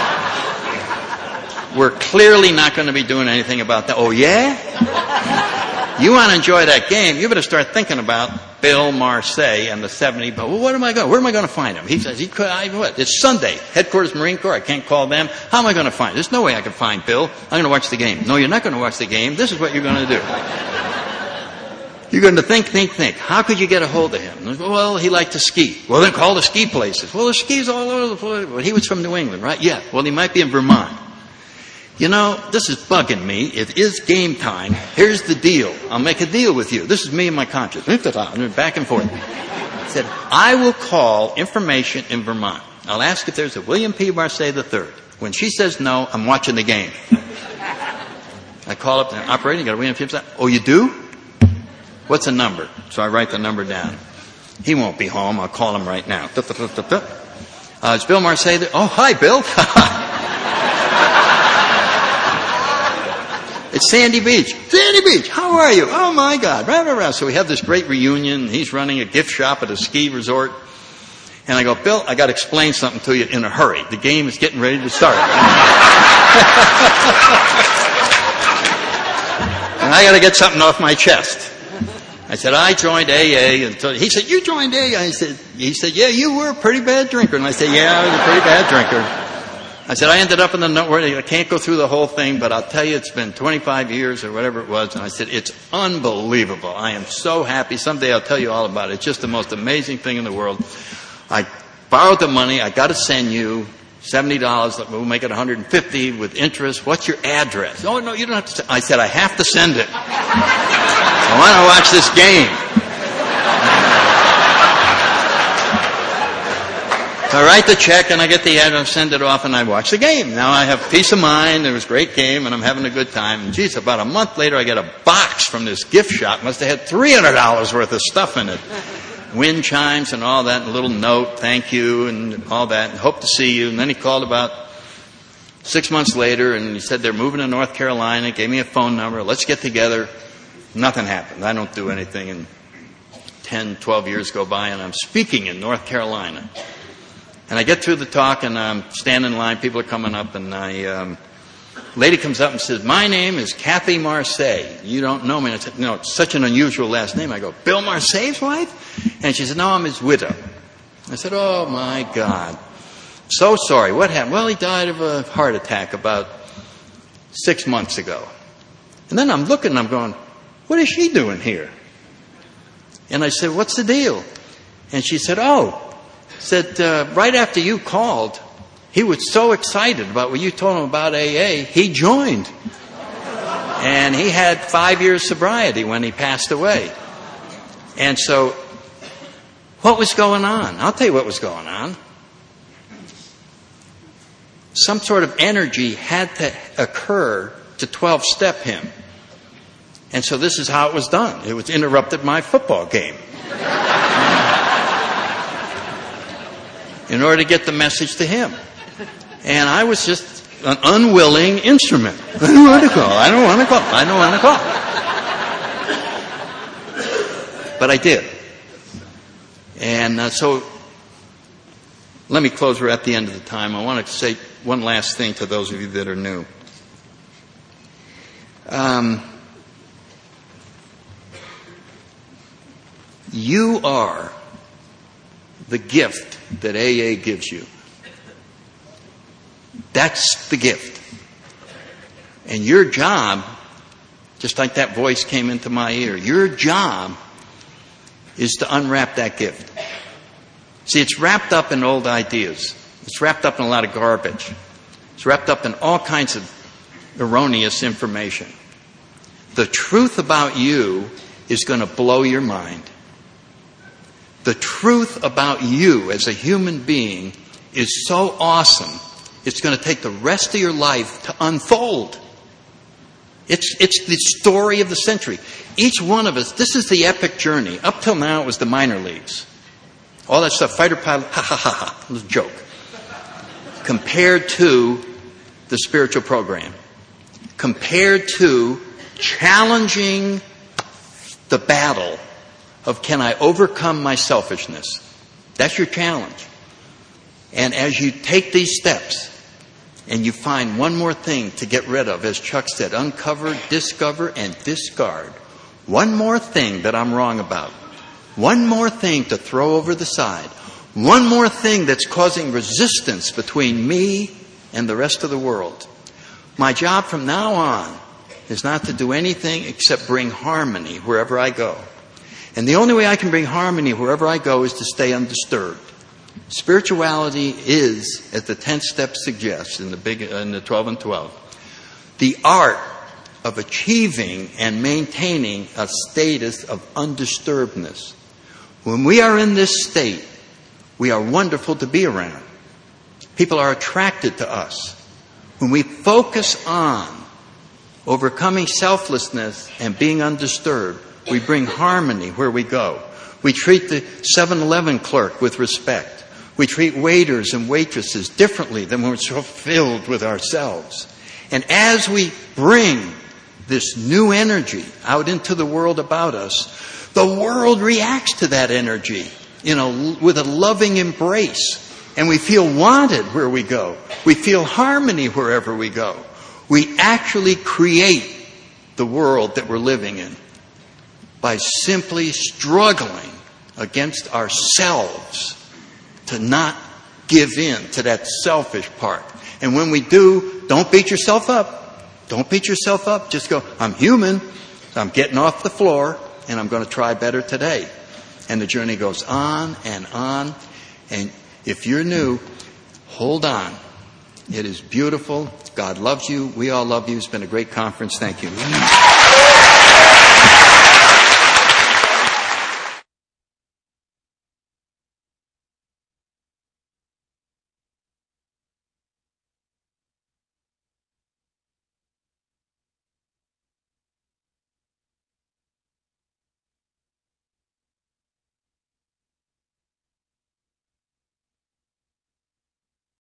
we're clearly not going to be doing anything about that. Oh, yeah? You want to enjoy that game, you better start thinking about Bill Marseille and the 70. But where am I going to find him? He says, it's Sunday, headquarters Marine Corps. I can't call them. How am I going to find him? There's no way I can find Bill. I'm going to watch the game. No, you're not going to watch the game. This is what you're going to do. You're going to think. How could you get a hold of him? Well, he liked to ski. Well, then call the ski places. Well, there's skis all over the place. Well, he was from New England, right? Yeah. Well, he might be in Vermont. You know, this is bugging me. It is game time. Here's the deal. I'll make a deal with you. This is me and my conscience. Back and forth. I said, I will call information in Vermont. I'll ask if there's a William P. Marseille III. When she says no, I'm watching the game. I call up the operator. You got a William P. Marseille? Oh, you do? What's the number? So I write the number down. He won't be home. I'll call him right now. It's Bill Marseille there. Oh, hi, Bill. It's Sandy Beach. Sandy Beach, how are you? Oh, my God. So we have this great reunion. He's running a gift shop at a ski resort. And I go, Bill, I got to explain something to you in a hurry. The game is getting ready to start. And I got to get something off my chest. I said, I joined AA. And he said, you joined AA? He said, yeah, you were a pretty bad drinker. And I said, yeah, I was a pretty bad drinker. I said, I ended up in the network. I can't go through the whole thing, but I'll tell you, it's been 25 years or whatever it was. And I said, it's unbelievable. I am so happy. Someday I'll tell you all about it. It's just the most amazing thing in the world. I borrowed the money. I got to send you $70. We'll make it $150 with interest. What's your address? Oh, no, you don't have to. I said, I have to send it. I want to watch this game. So I write the check and I get the address, send it off, and I watch the game. Now I have peace of mind. It was a great game, and I'm having a good time. And geez, about a month later, I get a box from this gift shop. Must have had $300 worth of stuff in it. Wind chimes and all that, and a little note, thank you, and all that, and hope to see you. And then he called about 6 months later, and he said they're moving to North Carolina, gave me a phone number, let's get together. Nothing happened. I don't do anything, and 10, 12 years go by, and I'm speaking in North Carolina. And I get through the talk, and I'm standing in line, people are coming up, and lady comes up and says, my name is Kathy Marseille. You don't know me. And I said, no, it's such an unusual last name. I go, Bill Marseille's wife? And she said, no, I'm his widow. I said, oh, my God. So sorry. What happened? Well, he died of a heart attack about 6 months ago. And then I'm looking and I'm going, what is she doing here? And I said, what's the deal? And she said, right after you called, he was so excited about what you told him about AA, he joined. And he had 5 years sobriety when he passed away. And so, what was going on? I'll tell you what was going on. Some sort of energy had to occur to 12-step him. And so this is how it was done. It was interrupted my football game. In order to get the message to him. And I was just an unwilling instrument. I don't want to call. But I did. And so, let me close. We're at the end of the time. I want to say one last thing to those of you that are new. You are the gift that AA gives you. That's the gift. And your job, just like that voice came into my ear, your job is to unwrap that gift. See, it's wrapped up in old ideas. It's wrapped up in a lot of garbage. It's wrapped up in all kinds of erroneous information. The truth about you is going to blow your mind. The truth about you as a human being is so awesome, it's going to take the rest of your life to unfold. It's the story of the century. Each one of us, this is the epic journey. Up till now, it was the minor leagues. All that stuff, fighter pilot, it was a joke. Compared to the spiritual program. Compared to challenging the battle of can I overcome my selfishness? That's your challenge. And as you take these steps and you find one more thing to get rid of, as Chuck said, uncover, discover, and discard. One more thing that I'm wrong about. One more thing to throw over the side. One more thing that's causing resistance between me and the rest of the world. My job from now on is not to do anything except bring harmony wherever I go. And the only way I can bring harmony wherever I go is to stay undisturbed. Spirituality is, as the 10th step suggests in the 12 and 12, the art of achieving and maintaining a status of undisturbedness. When we are in this state, we are wonderful to be around. People are attracted to us. When we focus on overcoming selflessness and being undisturbed, we bring harmony where we go. We treat the 7-Eleven clerk with respect. We treat waiters and waitresses differently than when we're so filled with ourselves. And as we bring this new energy out into the world about us, the world reacts to that energy, with a loving embrace. And we feel wanted where we go. We feel harmony wherever we go. We actually create the world that we're living in by simply struggling against ourselves to not give in to that selfish part. And when we do, don't beat yourself up. Don't beat yourself up. Just go, I'm human. I'm getting off the floor, and I'm going to try better today. And the journey goes on and on. And if you're new, hold on. It is beautiful. God loves you. We all love you. It's been a great conference. Thank you.